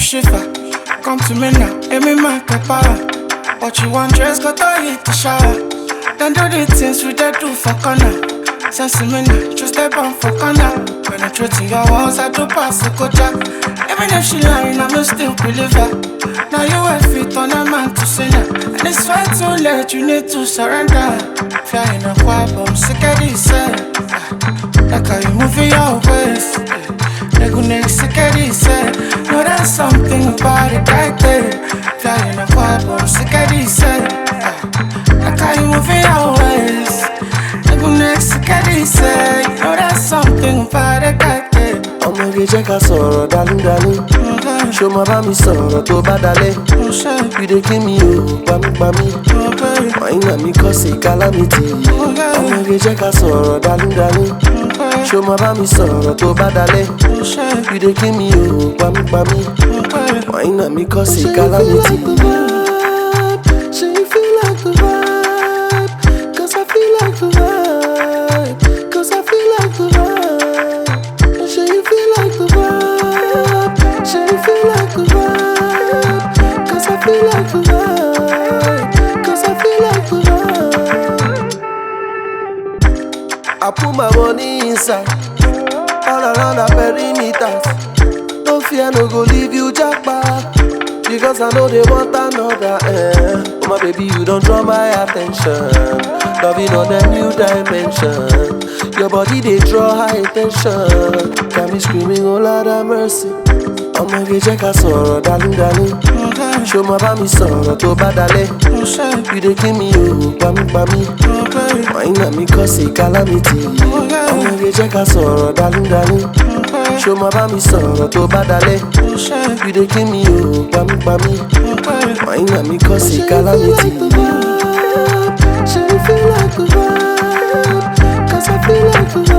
shiver. Come to me now, let me make a power. What you want, dress, got to hit the shower. Then do the things we dey do for corner. Sense me now, just step on for corner. Penetrating your walls, I do pass the cocha. Even if she lying, I'ma still believe her. Now you have fit on a man to say that. And it's far too late, you need to surrender. Flying a quiet bomb, sick of this. Like how you move your waist. Like next sick of this. No, there's something about it right there. Flying a quiet bomb, sick of this. Like how you move your waist. Like next sick of this. No, there's something about it right there. Ọmọ ge jẹ́ ká sọ̀rọ̀ dálúdálú. Ṣo ma bá mi sọ̀rọ̀ tó bá dalẹ̀? You dey kill me o, pamípamí. Wàyínà mi kọ́ sí calamity. Ọmọ ge jẹ́ ká sọ̀rọ̀ dálúdálú. Ṣo ma bá mi sọ̀rọ̀ tó bá dalẹ̀? You dey kill me o, pamípamí. Wàyínà mi kọ́ sí calamity. Ṣé you feel like the vibe? Cause I feel like the vibe. Cause I feel like the vibe. Should you feel like the vibe? Should you feel like the vibe? Cause I feel like the vibe. Cause I feel like the vibe. I put my money inside, all around the perimeters. No fear, no go leave you jackpot. Because I know they want another. Oh my baby, you don't draw my attention. Loving on a new dimension. Your body they draw high attention. Got me screaming, oh Lord have mercy. Ọmọ ge jẹ́ ká sọ̀rọ̀ dálúdálú. Ṣo ma bá mi sọ̀rọ̀ tó bá dalẹ̀? You dey kill me o, pamípamí. Wàyínà mi kọ́ sí calamity. Ọmọ ge jẹ́ ká sọ̀rọ̀ dálúdálú. Ṣo ma bá mi sọ̀rọ̀ tó bá dalẹ̀? You dey kill me o, pamípamí. Wàyínà mi kọ́ sí calamity. Should you feel like the vibe? Cause I feel like the vibe.